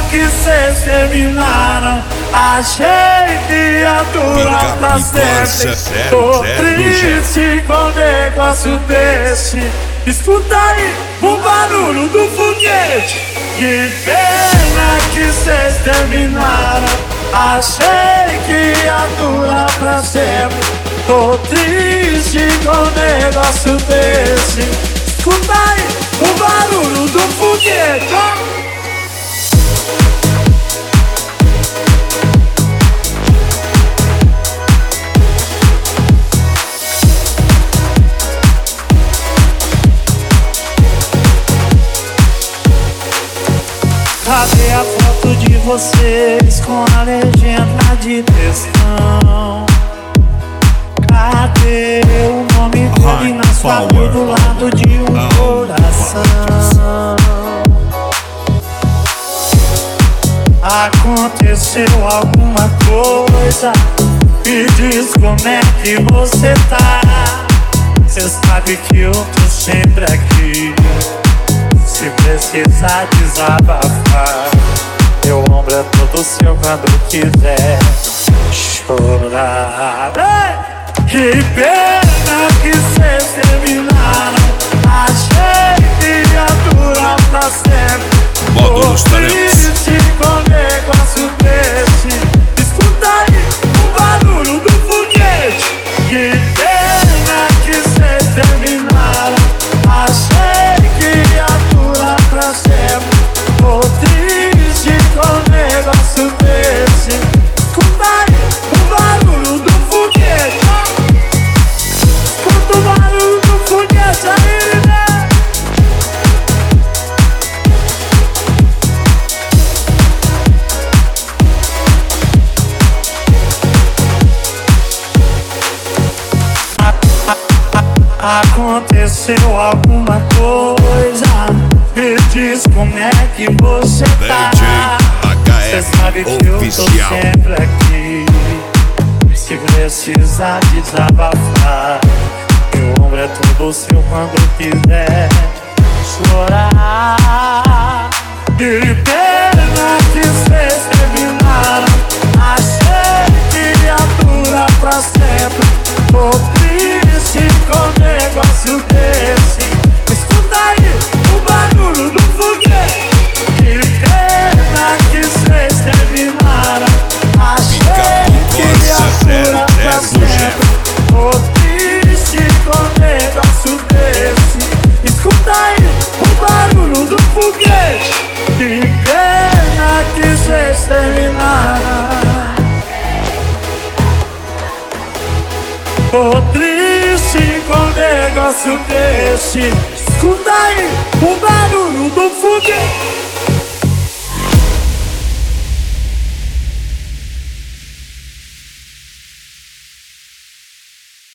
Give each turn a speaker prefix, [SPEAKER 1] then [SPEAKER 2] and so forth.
[SPEAKER 1] que cês terminaram. Achei que ia durar pra sempre. Tô triste com um negócio desse. Escuta aí o barulho do foguete. Que pena que cês terminaram. Achei que ia durar pra sempre. Tô triste com um negócio desse. Escuta aí o barulho do foguete. Cadê a foto de vocês com a legenda de textão? Cadê o nome dele na sua cor do lado de um coração? Aconteceu alguma coisa? Me diz como é que você tá. Cê sabe que eu tô sempre aqui. Se precisar desabafar, meu ombro é todo seu quando quiser chorar. Que pena que cês terminaram. Achei que ia durar pra sempre. Tô triste com um negócio desse. Escuta aí o barulho do foguete. Que pena que cês terminaram. Achei que ia durar pra sempre. Tô triste com um negócio desse. Escuta aí o barulho do foguete. Escuta o barulho do foguete aí, né? Aconteceu alguma coisa? Me diz como é que você tá. Cê sabe que eu tô sempre aqui. Se precisar desabafar, meu ombro é todo seu quando quiser chorar. Que pena que cês terminaram. Achei que ia durar pra sempre. Tô triste com um negócio desse. Escuta aí o barulho do foguete. Que pena que cês terminaram. Achei que ia durar pra sempre. Tô triste com um negócio desse. Escuta aí o barulho do foguete. Que pena que cês terminaram. Tô triste com um negócio desse. Escuta aí o barulho do foguete.